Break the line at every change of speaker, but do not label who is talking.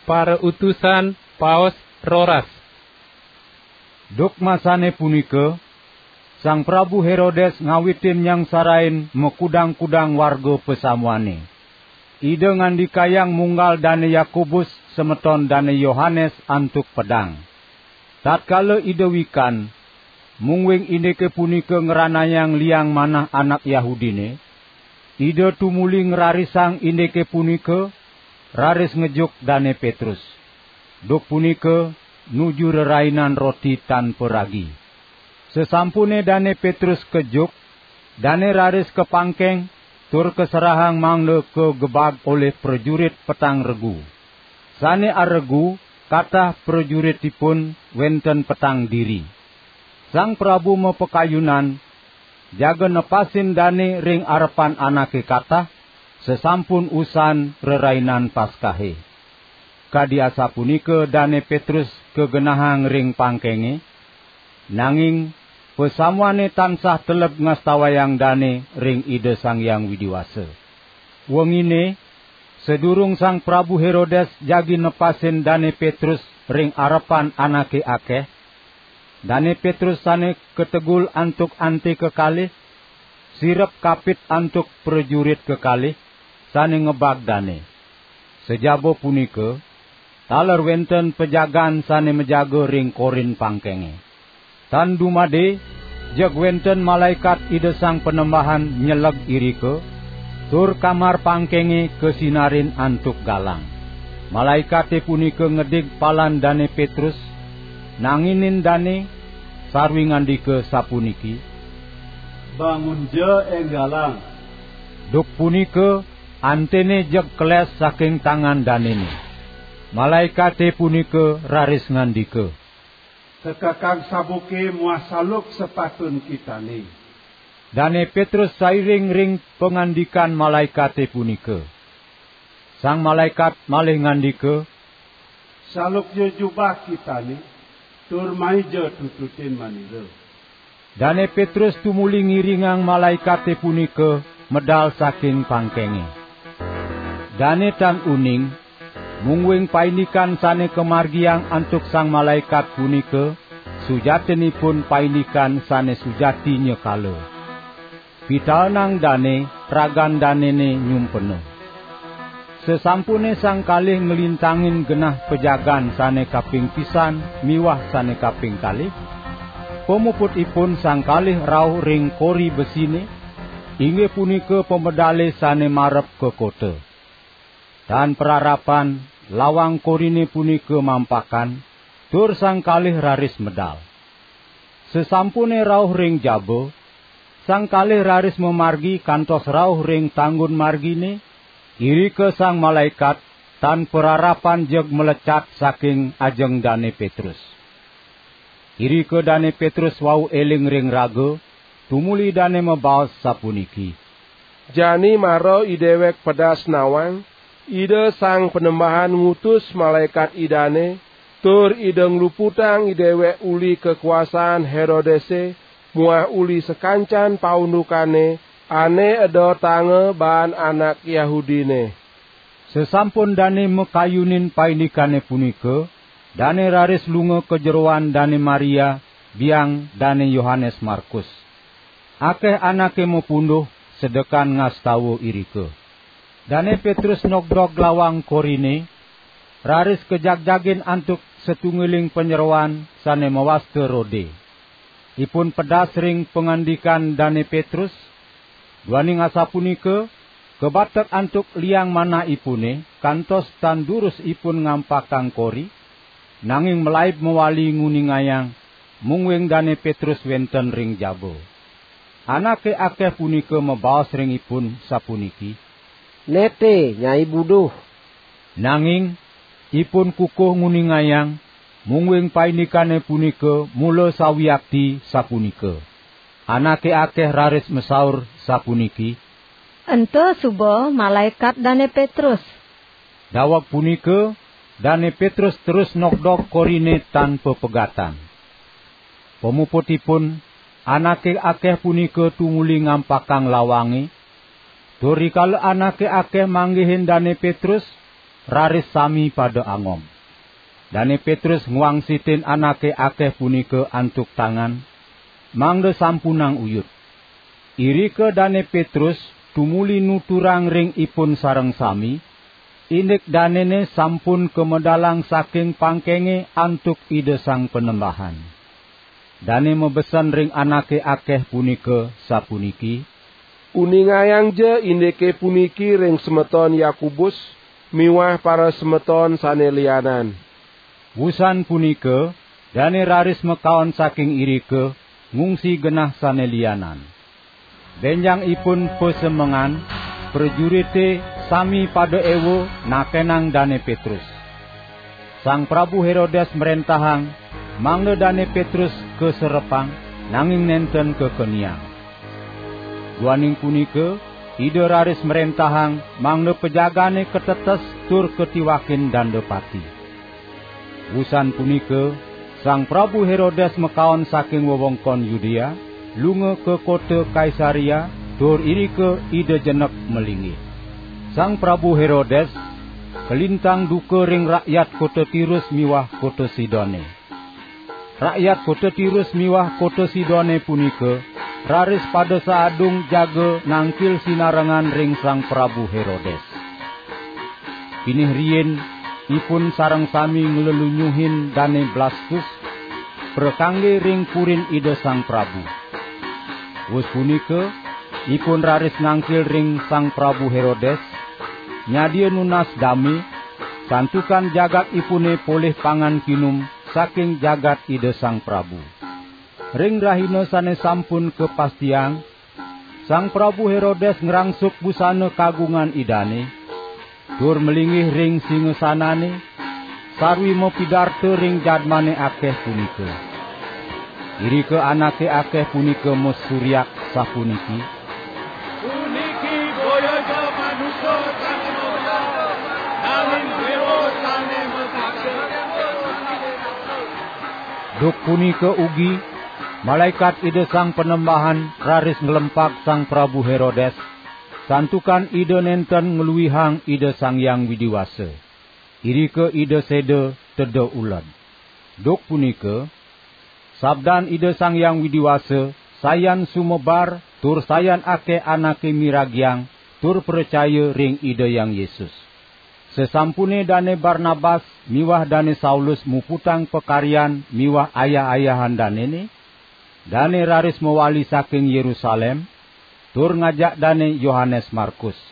para utusan Paus roras.
Duk masane punika, Sang Prabu Herodes ngawitin yang sarain mekudang-kudang warga pesamuane. Ida ngandikayang munggal dane Yakobus semeton dane Yohanes antuk pedang. Tatkala ida wikan, mungwing indeke punika ngeranayang liang manah anak Yahudine, ida tumuli ngerarisang indeke punika, raris ngejuk dane Petrus. Duk punika nuju rerainan roti tanpa ragi. Sesampune dane Petrus kejuk, dane raris kepangkeng, tur keserahang mangde ke gebag oleh prajurit petang regu. Sane aregu, kathah prajuritipun wenten petang diri. Sang Prabu mepekayunan, jaga nepasin dane ring arepan anake kathah, sesampun usan rerainan Paskahe. Kadiasa punika dane Petrus kegenahang ring pangkenge, nanging pesamuane tansah teleb ngastawayang dane ring Ida Sang Hyang Widiwasa. Wengine, sedurung Sang Prabu Herodes jagi nepasin dane Petrus ring arepan anake akeh, dane Petrus sane ketegul antuk ante kekalih, sirep kapit antuk prajurit kekalih, sane ngebag dane. Sejabo punika, taler wenten pejagaan sane menjaga ring korin pangkenge. Tan dumade, jeg wenten malaikat Ida Sang Penembahan nyeleg irike, tur kamar pangkenge kesinarin antuk galang. Malaikate punika ngedig palan dane Petrus, nanginin dane, sarwi ngandika sapuniki,
bangun je galang.
Duk punika, antene jeg keles saking tangan danene. Malaikate punika raris ngandika,
sekakang sabuke muasaluk sepatun kitane.
Dane Petrus sairing ring pengandikan malaikate punika. Sang malaikat malih ngandika,
saluk je jubah kitane, tur mai je tututin manila.
Dane Petrus tumuli ngiringang malaikate punika medal saking pangkenge. Dane tan uning, mungwing painikan sane kemargiang antuk sang malaikat punika, sujatinipun painikan sane sujati nyekala. Pitalnang dane, ragan danene nyumpena. Sesampune sang kalih ngelintangin genah pejagan sane kaping pisan, miwah sane kaping kalih, pemuputipun sang kalih rauh ring kori besine, inggih punika pemedale sane marep ke kota. Dan perarapan, lawang korine punika mampakan, tur sang kalih raris medal. Sesampune rauh ring jaba, sang kalih raris memargi kantos rauh ring tanggun margine, iri ke sang malaikat, tan perarapan jeg melecat saking ajeng dane Petrus. Iri ke dane Petrus wau eling ring raga, tumuli dane mebaos sapuniki,
jani maro idewek pedas nawang, Ida Sang Penembahan ngutus malaikat idane, tur ida ngluputang idewe uli kekuasaan Herodese, muah uli sekancan paundukane, ane edo tange ban anak Yahudine.
Sesampun dane mekayunin painikane punika, dane raris lunga kejeroan dane Maria, biang dane Yohanes Markus. Akeh anake mepunduh, sedekan ngastawu irike. Dane Petrus nogdog lawang korine, raris kejagjagin antuk setunggiling penyeruan sane mewaste rode. Ipun pedas ring pengandikan dane Petrus, duaning asapunika, kebatek antuk liang mana ipune, kantos tan durus ipun ngampakang kori, nanging melaib mewali nguningayang, mungwing dane Petrus wenten ring jabo. Anake akeh punika mebaos ring ipun sapuniki,
nete nyai buduh.
Nanging ipun kukuh nguningayang, mungwing painikane punika mula sawiakti sapunika. Anake akeh raris mesaur sapuniki,
ente subo malaikat dane Petrus.
Dawak punika, dane Petrus terus nokdok korine tanpa pegatan. Pemuputipun, anake akeh punika tumuli ngampakang lawangi. Turikala anake akeh manggihin dane Petrus, raris sami pada angom. Dane Petrus ngwangsitin anake akeh punika antuk tangan, mangde sampunang uyut. Irike Dane Petrus tumuli nuturang ring ipun sareng sami, indik danene sampun kemedalang saking pangkenge antuk ide sang penembahan. Dane mebesan ring anake akeh punika sapuniki,
Uningayang je indike puniki ring semeton Yakubus, miwah para semeton sane lianan.
Wusan punika, dane raris mekaon saking irike, ngungsi genah sane lianan. Benjang ipun pesemengan, prejurite sami pada ewo nakenang Dane Petrus. Sang Prabu Herodes merentahang, mangde Dane Petrus ke serepang, nanging nenten ke keniang. Guaning punika, ide raris merentahang, mangde pejagane ketetes tur ketiwakin dandepati. Wusan punika, Sang Prabu Herodes mekaon saking wewengkon Yudea, lunga ke kota Kaisaria, tur irike ide jenek melingi. Sang Prabu Herodes kelintang duka ring rakyat kota Tirus miwah kota Sidone. Rakyat kota Tirus miwah kota Sidone punika raris pada saadung jaga nangkil sinarengan ring Sang Prabu Herodes. Pinih rien ipun sareng sami nglelunyuhin Dane Blastus prekangge ring purin ide Sang Prabu. Wus punika ipun raris nangkil ring Sang Prabu Herodes, nyadia nunas dami, santukan jagat ipune poleh pangan kinum saking jagat ide Sang Prabu. Ring rahina sane sampun kepastiang, Sang Prabu Herodes ngerangsuk busana kagungan idane, tur melingih ring singasanane, sarwi mopidarte ring jadmane akeh punika. Irike anake akeh punika mos suryak sapuniki,
Puniki boyojo manusia sane mulya, nanging dewa sane mekake.
duk punika ugi, malaikat ide Sang Penembahan raris ngelempak Sang Prabu Herodes, santukan ide nenten ngeluihang ide Sang Hyang Widiwasa. Irike ide sede tede ulad. Duk punika, sabdan ide Sang Hyang Widiwasa, sayan sumebar, tur sayan ake anake miragyang, tur percaya ring ide Yang Yesus. Sesampune Dane Barnabas, miwah Dane Saulus muputang pekarian, miwah ayah-ayahan danene, Dane raris mewali saking Yerusalem, tur ngajak Dane Yohanes Markus.